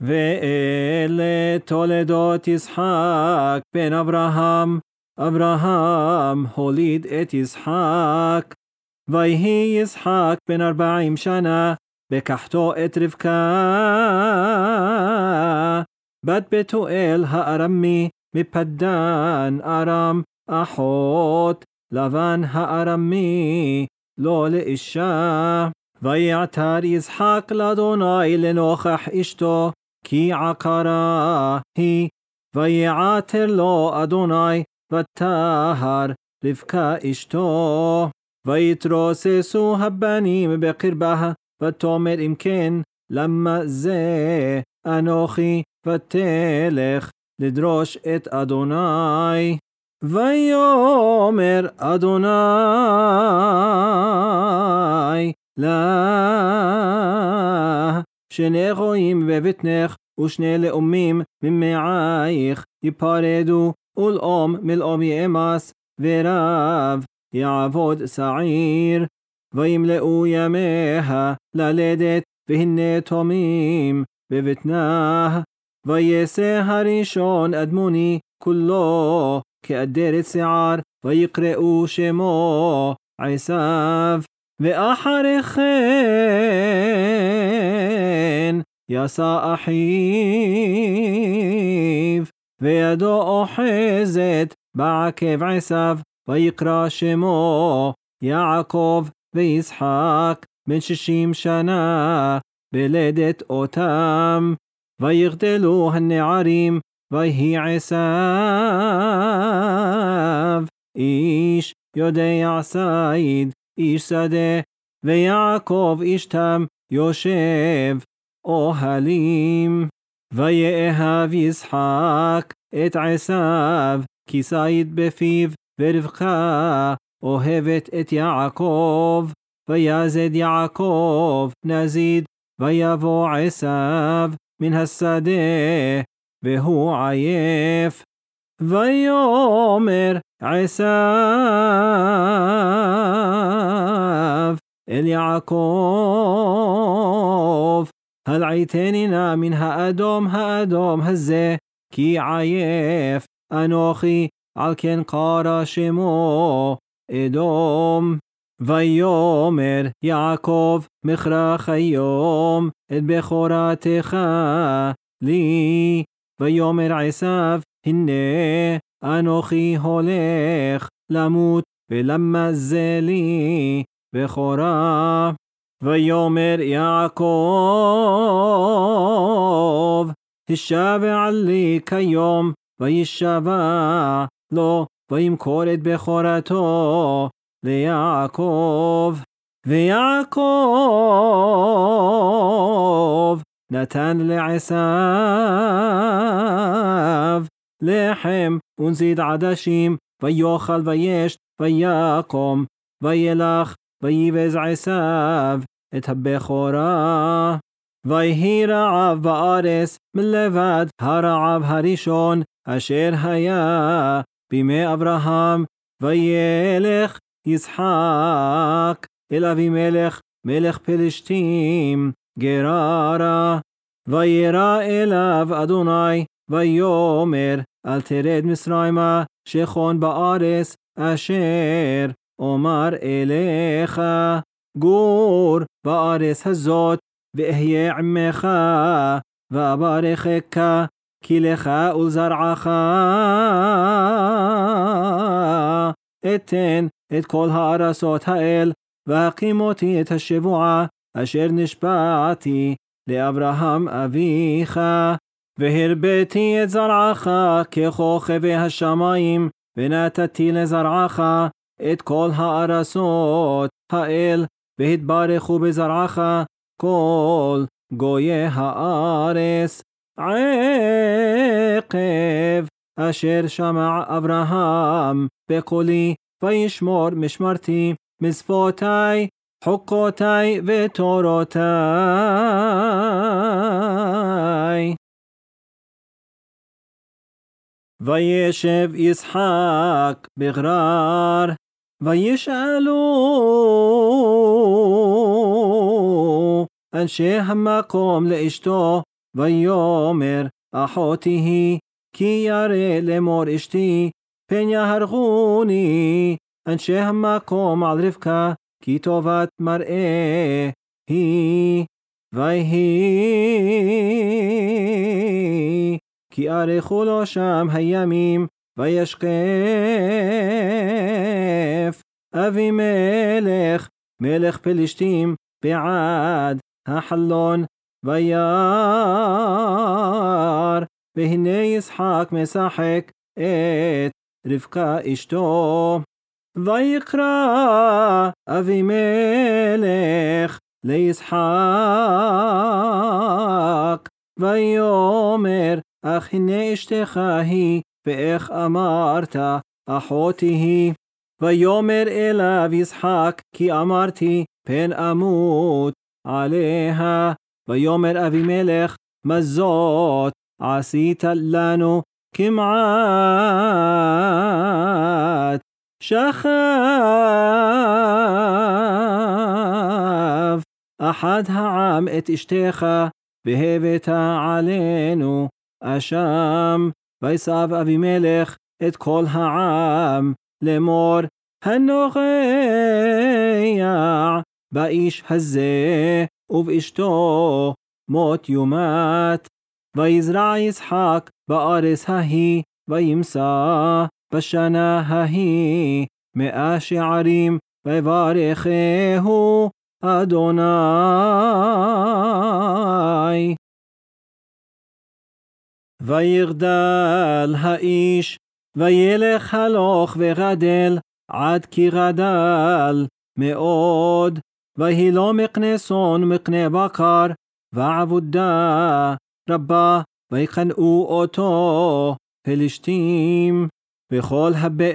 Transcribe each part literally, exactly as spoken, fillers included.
ואלה תולדות יצחק בן אברהם. אברהם הוליד את יצחק. ויהי יצחק בן ארבעים שנה, בקחתו את רבקה, בת בתואל הארמי, מפדן ארם, אחות לבן הארמי, לא לאישה. ויעתר יצחק לאדוני לנוכח אשתו, כי עקרה היא. ויעתר לו אדוני, ותהר רבקה אשתו. ויתרוססו הבנים בקרבה, ותאמר אם כן, למה זה אנוכי, ותלך לדרוש את אדוני. ויאמר אדוני לה, שני גויים בבטנך, ושני לאומים ממעייך יפרדו, ולאום מלאום יאמס, ורב יעבוד שעיר. וימלאו ימיה ללדת, והנה תומים בבטנה. ויעשה הראשון אדמוני כולו כאדרת שיער, ויקראו שמו עשיו. ואחרי כן יעשה אחיו, וידו אוחזת בעקב עשיו, ויקרא שמו יעקב. ויצחק בן שישים שנה בלדת אותם. ויגדלו הנערים, ויהי עשיו איש יודע ציד, איש שדה, ויעקב איש תם יושב אוהלים. ויאהב יצחק את עשיו, כי ציד בפיו, ורבקה אוהבת את יעקב. ויזד יעקב נזיד, ויבוא עשיו מן השדה, והוא עייף. ויאמר עשיו אל יעקב, הלעיתני נא מן האדום האדום הזה, כי עייף אנוכי, על כן קרא שמו אדום. ויאמר יעקב, מכרך היום את בכורתך לי. ויאמר עשיו, הנה אנוכי הולך למות, ולמה זה לי בכורה. ויאמר יעקב, השבע לי כיום, וישבע לו, וימכור את בכורתו ליעקב. ויעקב נתן לעשיו לחם ונזיד עדשים, ויאכל וישת, ויקום, וילך, ויבז עשיו את הבכורה. ויהי רעב בארץ מלבד הרעב הראשון אשר היה בימי אברהם. וילך יצחק אל אבימלך מלך פלשתים גררה. וירא אליו אדוני, ויאמר אל תרד מצרימה, שכון בארץ אשר אומר אליך. גור בארץ הזאת, ואהיה עמך, ואברכך, כי לך ולזרעך אתן את כל הארצות האל, והקימותי את השבועה אשר נשבעתי לאברהם אביך. והרביתי את זרעך ככוכבי השמיים, ונתתי לזרעך את כל הארצות האל, והתברכו בזרעך כל גויי הארץ. עקב אשר שמע אברהם בקולי, וישמור משמרתי מצוותי, חוקותי ותורותי. וישב יצחק בגרר, וישאלו אנשי המקום לאשתו ויאמר אחותי היא, כי ירא לאמור אשתי, פן יהרגוני אנשי המקום על רבקה, כי טובת מראה היא. ויהי כי ארכו לו שם הימים, וישקף אבימלך מלך פלשתים בעד החלון, וירא והנה ישחק משחק את רבקה אשתו. ויקרא אבימלך לישחק ויאמר, אך הנה אשתך היא, ואיך אמרת אחותי היא. ויאמר אליו ישחק, כי אמרתי פן אמות עליה. ויאמר אבימלך, מה זאת עשית לנו? כמעט שכב אחד העם את אשתך, והבאת עלינו אשם. ויסב אבימלך את כל העם לאמור, הנוכח באיש הזה ובאשתו מות יומת. ויזרע ישחק בארץ ההיא, וימצא בשנה ההיא מאה שערים, ויברכהו אדוני. ויגדל האיש, וילך הלוך וגדל, עד כי גדל מאוד. ויהי לו מקנה צאן ומקנה בקר, ועבודה רבה, ויקנאו אותו פלשתים. וכל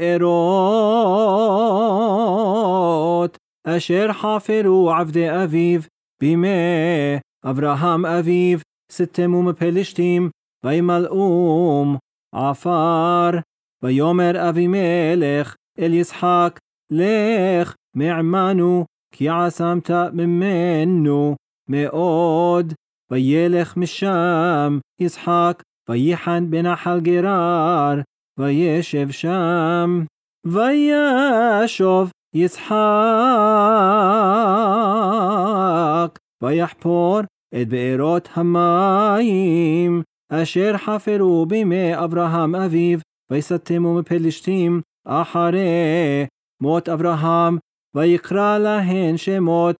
הבארות אשר חפרו עבדי אביו בימי אברהם אביו, סתמו מפלשתים, וימלאום עפר. ויאמר אבימלך אל ישחק, לך מעמנו, כי עשמת ממנו מאוד. וילך משם ישחק, ויחן בנחל גרר, וישב שם. וישוב ישחק, ויחפור את בארות המים אשר חפרו בימי אברהם אביו, ויסתמו מפלשתים אחרי מות אברהם. ויקרא להן שמות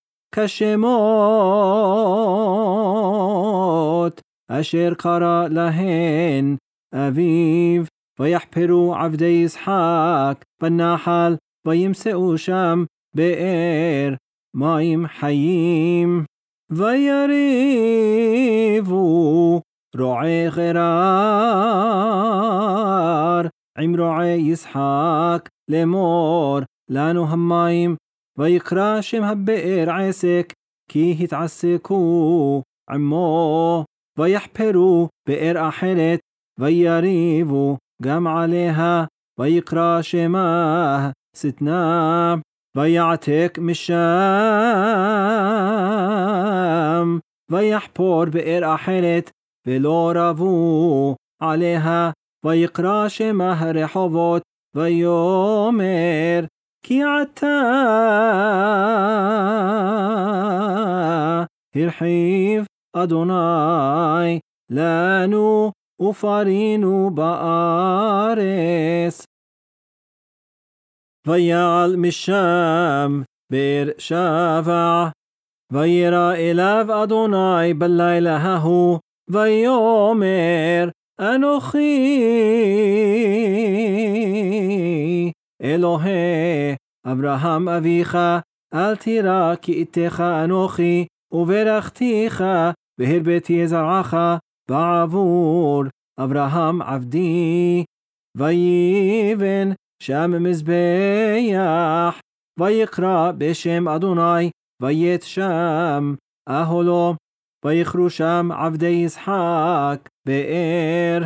כשמות אשר קרא להן אביו. ויחפרו עבדי ישחק בנחל, וימצאו שם באר מים חיים. ויריבו רועי גרר עם רועי ישחק לאמור, לנו המים. ויקרא שם הבאר עסק, כי התעסקו עמו. ויחפרו באר אחרת, ויריבו גם עליה, ויקרא שמה שטנה. ויעתק משם, ויחפור באר אחרת, ולא רבו עליה, ויקרא שמה רחובות. ויאמר, כי עתה הרחיב אדוני לנו, ופרינו בארץ. ויעל משם באר שבע, וירא אליו אדוני בלילה ההוא, ויאמר, אנוכי אלוהי אברהם אביך, אל תירא כי איתך אנוכי, וברכתיך והרביתי זרעך בעבור אברהם עבדי. ויבן שם מזבח, ויקרא בשם אדוני, וית שם אהלו. ויכרו שם עבדי ישחק באר.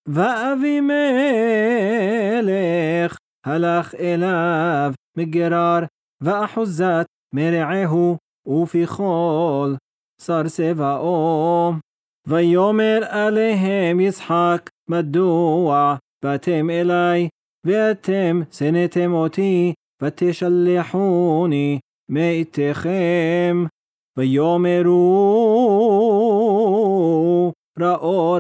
ואבימלך הלך אליו מגרר, ואחוזת מרעהו, ופיכול שר צבאו. ויאמר עליהם יצחק, מדוע באתם אלי, ואתם שנאתם אותי, ותשלחוני מאיתכם. ויאמרו ראו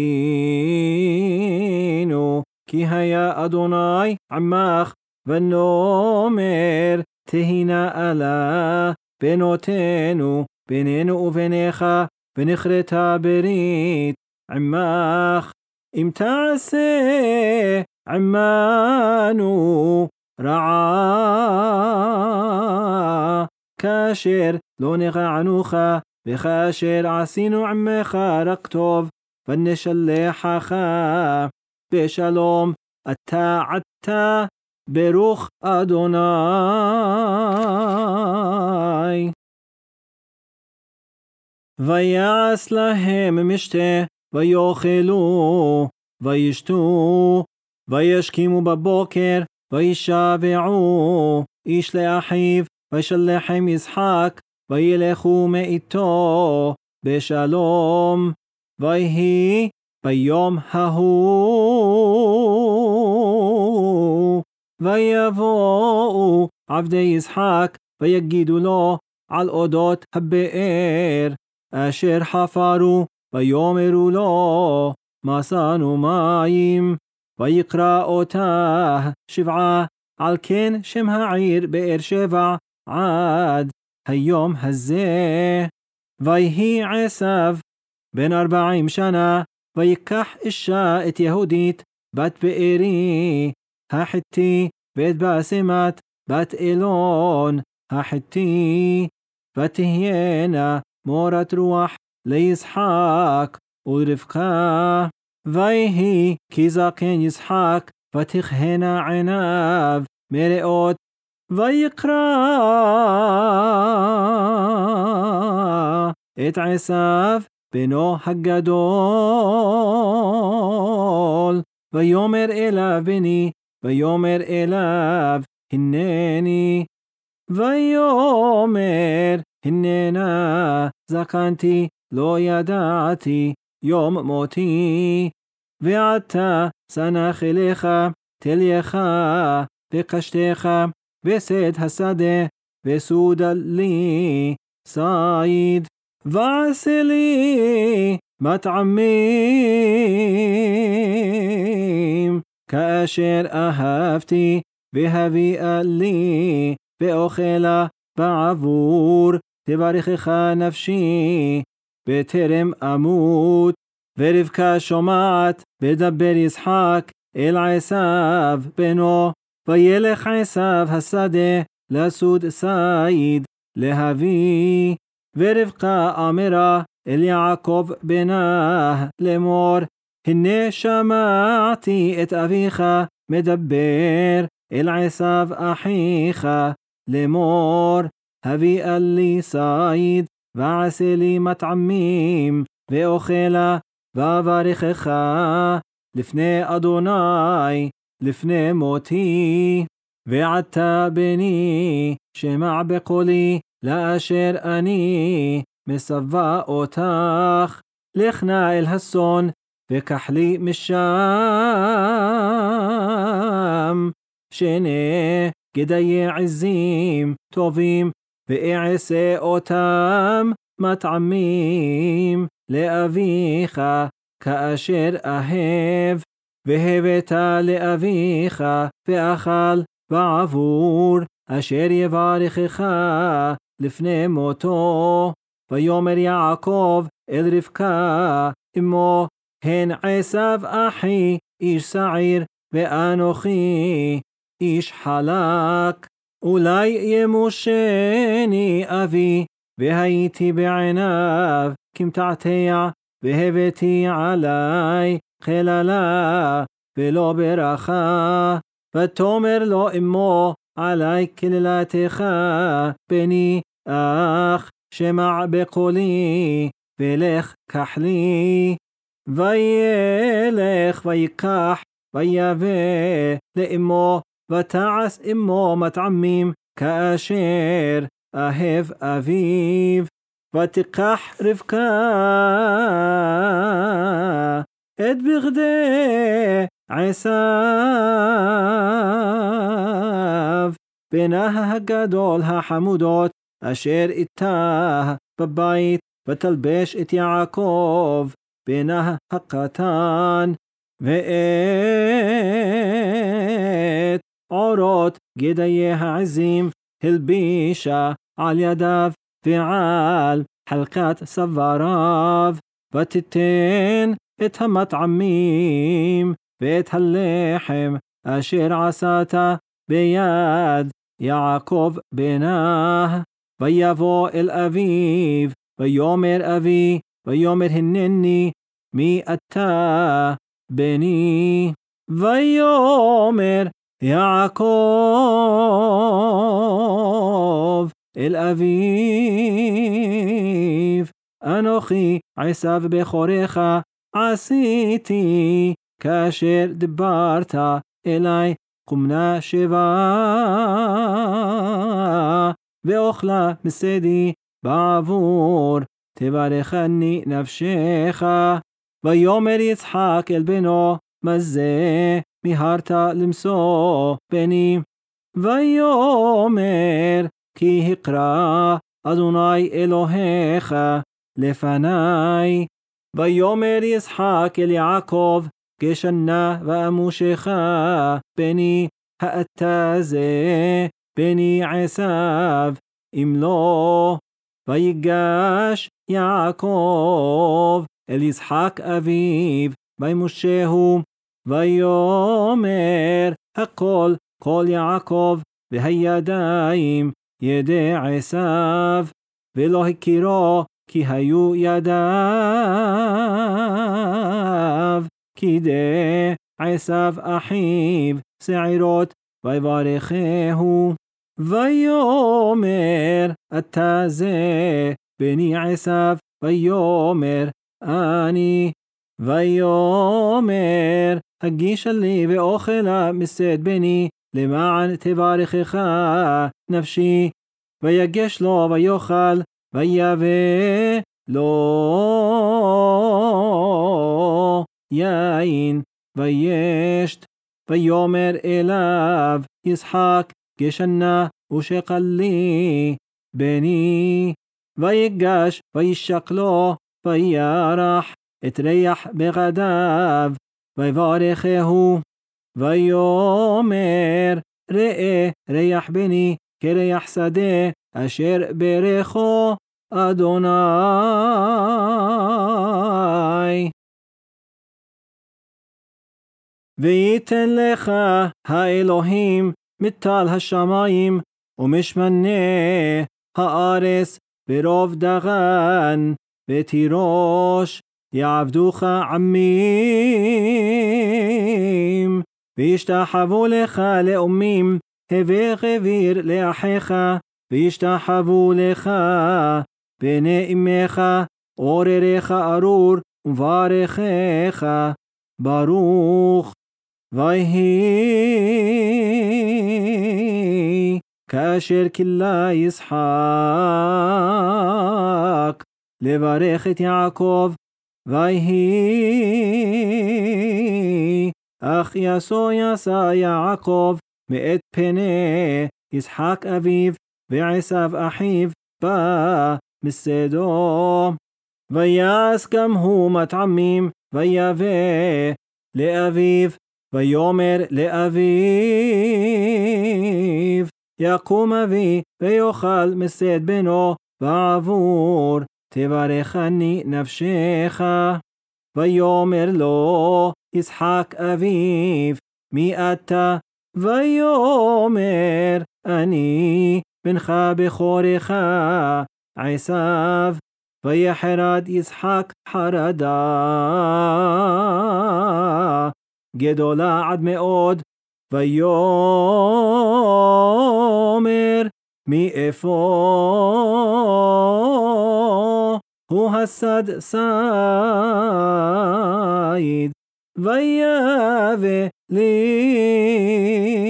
ראינו, כי היה אדוני עמך, ונאמר תהינה עלה בנותינו, בינינו וביניך, ונכרתה ברית עמך. אם תעשה עמנו רעה, כאשר לא נגענוך, וכאשר עשינו עמך רק טוב, ונשלחך בשלום, אתה עתה ברוך אדוני. ויעש להם משתה, ויאכלו, וישתו, וישכימו בבוקר, וישבעו איש לאחיו, וישלחם יצחק, וילכו מאיתו בשלום. ויהי ביום ההוא, ויבואו עבדי יצחק, ויגידו לו על אודות הבאר אשר חפרו, ויאמרו לו מצאנו מים. ויקרא אותה שבעה, על כן שם העיר באר שבע עד היום הזה. ויהי עשיו בן ארבעים שנה, ויקח אישה את יהודית בת בארי החיתי, ואת באסמת בת אלון החיתי, ותהיינה מורת רוח ליצחק ולרבקה. ויהי כי זקן יצחק, ותכהנה עיניו מראות, ויקרא את עשיו בנו הגדול, ויאמר אליו בני, ויאמר אליו הנני, ויאמר הננה זקנתי, לא ידעתי יום מותי. ועתה סנח אליך תלייך וקשתך, וסד השדה וסודה לי ציד, ועשה לי מטעמים כאשר אהבתי, והביאה לי ואוכלה בעבור, תברכך נפשי בטרם אמות. ורבקה שומעת בדבר יצחק אל עשיו בנו, וילך עשיו השדה לסוד ציד להביא. ורבקה אמרה אל יעקב בנה לאמור, הנה שמעתי את אביך מדבר אל עשיו אחיך לאמור, הביאה לי ציד, ועשה לי מטעמים ואוכלה, ואברכך לפני אדוני לפני מותי. ועתה בני שמע בקולי, לאשר אני מסווה אותך. לך נא אל הסון, וקח לי משם שני גדיי עזים טובים, ואעשה אותם מטעמים לאביך כאשר אהב. והבאת לאביך ואכל בעבור אשר יברכך לפני מותו. ויאמר יעקב אל רבקה אמו, הן עשיו אחי איש שעיר, ואנוכי איש חלק. אולי ימושני אבי, והייתי בעיניו כמתעתע, והבאתי עלי חללה ולא ברכה. ותאמר לו אמו, עלי קללתך בני, אך שמע בקולי ולך קח לי. וילך ויקח ויבא לאמו, ותעש אמו מטעמים כאשר אהב אביו. ותיקח רבקה את בגדי עשיו, בנה הגדול החמודות אשר איתה בבית, ותלבש את יעקב בנה הקטן, ואת עורות גדיי העזים הלבישה על ידיו ועל חלקת סבריו, ותיתן את המטעמים ואת הלחם אשר עשת ביד יעקב בנה. ויבוא אל אביו ויאמר אבי, ויאמר הנני מי אתה בני? ויאמר יעקב אל אביו, אנוכי עשיו בכורך עשיתי כאשר דיברת אלי, קומנה שבה ואוכלה מסדי בעבור תברכני נפשך. ויאמר יצחק אל בנו, מה זה מיהרת למשוא בני? ויאמר כי הקרא אדוני אלוהיך לפני. ויאמר יצחק אל יעקב, כשנה ואמושך בני, האתה זה בני עשיו אם לא? ויגש יעקב אל יצחק אביו וימושהו, ויאמר הכל כל יעקב, והידיים ידי עשיו, ולא הכירו כי היו ידיו כדי עשיו אחיו שעירות, ויברכהו. ויאמר אתה זה בני עשיו, ויאמר אני. ויאמר הגישה לי ואוכלה מסד בני, למען תברכך נפשי. ויגש לו ויאכל, ויבא לו יין וישת. ויאמר אליו יצחק, גשנה ושקל לי בני. ויגש וישק לו, וירח את ריח בגדיו, ויברכהו. ויאמר ראה ריח בני כריח שדה, אשר ברכו אדוני. וייתן לך האלוהים מטל השמיים ומשמני הארץ ברוב דגן ותירוש, יעבדוך עמים וישתחוו לך לאומים, הווה גביר לאחיך וישתחוו לך בני אמך, עורריך ארור וברכך ברוך. ויהי כאשר כלה יצחק לברך את יעקב, ויהי אך יסו יסע יעקב מאת פני יצחק אביו, ועשיו אחיו בא מסדו. ויעש גם הוא מטעמים, ויבא לאביו, ויאמר לאביו, יקום אבי ויאכל מסד בנו, בעבור תברכני נפשך. ויאמר לו יצחק אביו, מי אתה? ויאמר אני בנך בכורך עשיו. ויחרד יצחק חרדה גדולה עד מאוד, ויאמר מאיפה הוא הסד סייד, ויבא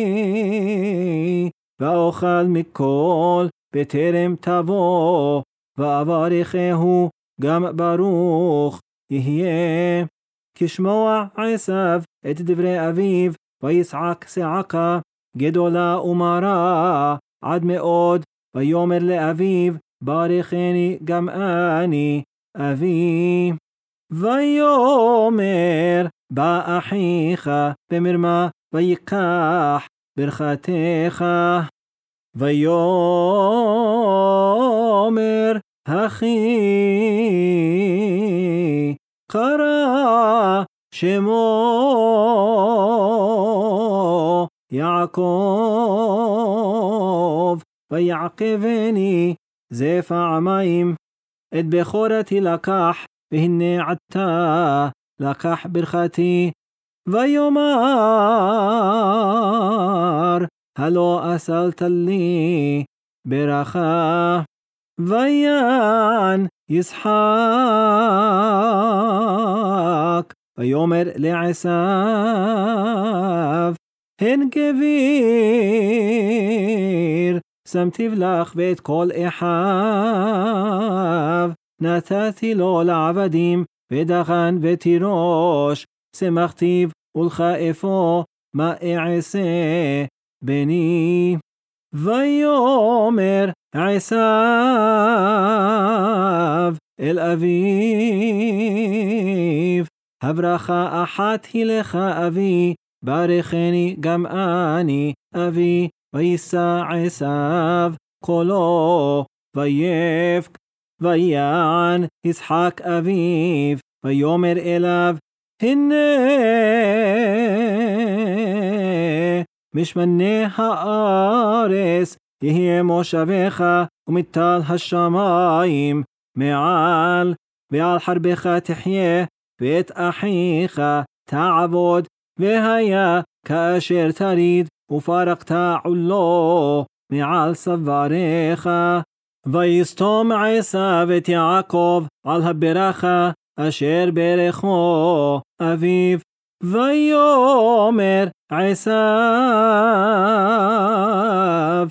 לי ואוכל מכל בטרם תבוא ואברכהו גם ברוך יהיה. כשמוע עשיו את דברי אביו, ויצעק צעקה גדולה ומרה עד מאוד, ויאמר לאביו ברכני גם אני אבי. ויאמר בא אחיך במרמה ויקח ברכתך. ויאמר אחי קרא שמו יעקב ויעקבני זה פעמיים. את בכורתי לקח והנה עתה לקח ברכתי. ויאמר הלא אסלת לי ברכה. ויען יצחק ויאמר לעשיו הן גביר שמתיו לך ואת כל אחיו נתתי לו לעבדים ודחן ותירוש שמחתיו ולכאפו מה אעשה בני. ויאמר עשיו אל אביו הברכה אחת היא לך אבי ברכני גם אני אבי. וישא עשיו קולו ויבך. ויען יצחק אביו ויאמר אליו הנה משמני הארץ יהיה מושבך ומטל השמיים מעל. ועל חרבך תחיה ואת אחיך תעבוד והיה כאשר תריד ופרקת עולו מעל סבריך. ויסתום עשיו את יעקב על הברכה אשר ברכו אביו. ויאמר עשיו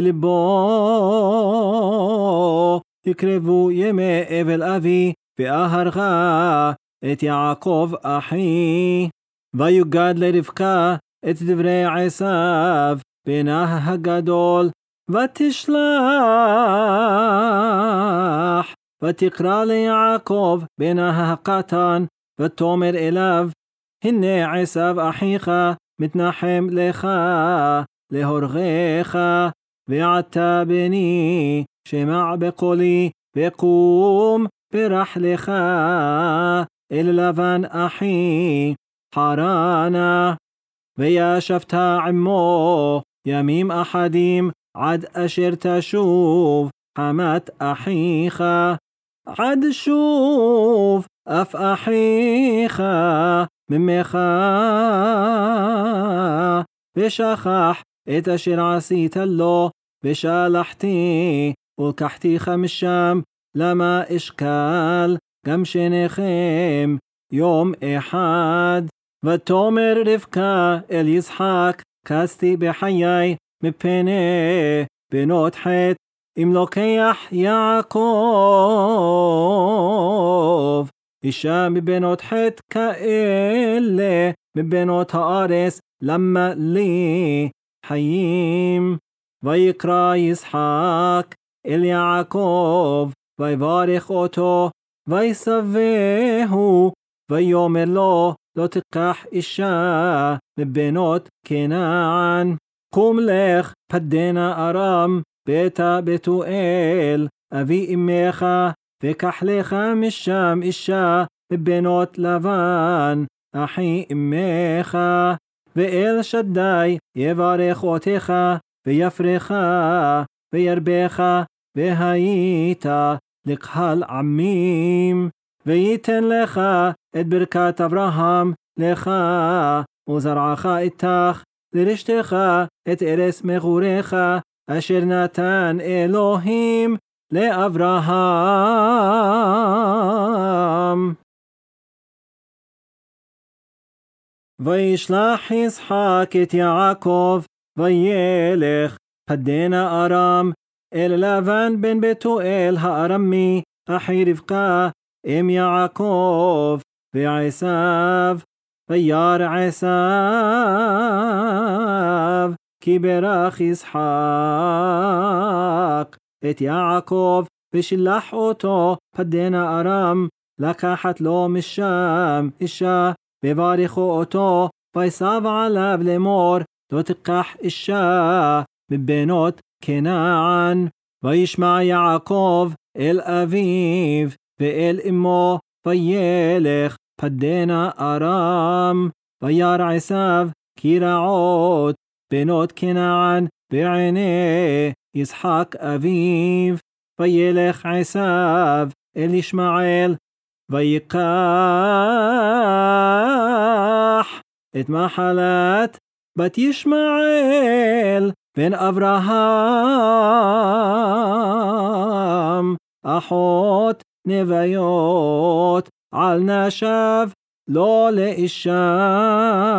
בלבו יקרבו ימי אבל אבי ואהרך את יעקב אחי. ויוגד לרבקה את דברי עשיו בנה הגדול ותשלח ותקרא ליעקב בנה הקטן ותאמר אליו הנה עשיו אחיך מתנחם לך להורגך. ועתה בני שמע בקולי וקום ברחלך אל לבן אחי חרנה. וישבת עמו ימים אחדים עד אשר תשוב חמת אחיך. עד שוב אף אחיך ממך ושכח את אשר עשית לו. ושלחתי ולקחתיך משם למה אשקל גם שניכם יום אחד. ותאמר רבקה אל יצחק כסתי בחיי מפני בנות חטא. אם לוקח יעקב אישה מבנות חטא כאלה מבנות הארץ למה לי חיים. ויקרא יצחק אל יעקב ויברך אותו ויסבהו ויאמר לו לא תיקח אישה מבנות כנען. קום לך פדנה ארם ביתה בתואל אבי אמך וקח לך משם אישה מבנות לבן אחי אמך. ואל שדי יברך אותך ויפרך וירבך והיית לקהל עמים. וייתן לך את ברכת אברהם לך וזרעך איתך לרשתך את ארץ מגוריך אשר נתן אלוהים לאברהם. וישלח יצחק את יעקב וילך פדנה ארם אל לבן בן בתואל הארמי, אחי רבקה, אם יעקב, ועשיו, וירא עשיו, כי ברך ישחק את יעקב, ושלח אותו פדנה ארם, לקחת לו משם אישה, וברכו אותו, ויסב עליו לאמור, לא תיקח אישה מבנות כנען. וישמע יעקב אל אביו ואל אמו, וילך פדנה ארם. וירא עשיו כי רעות בנות כנען בעיני יצחק אביו. וילך עשיו אל ישמעאל, ויקח את מחלת בת ישמעאל בן אברהם, אחות נביות, על נשב לא לאישה.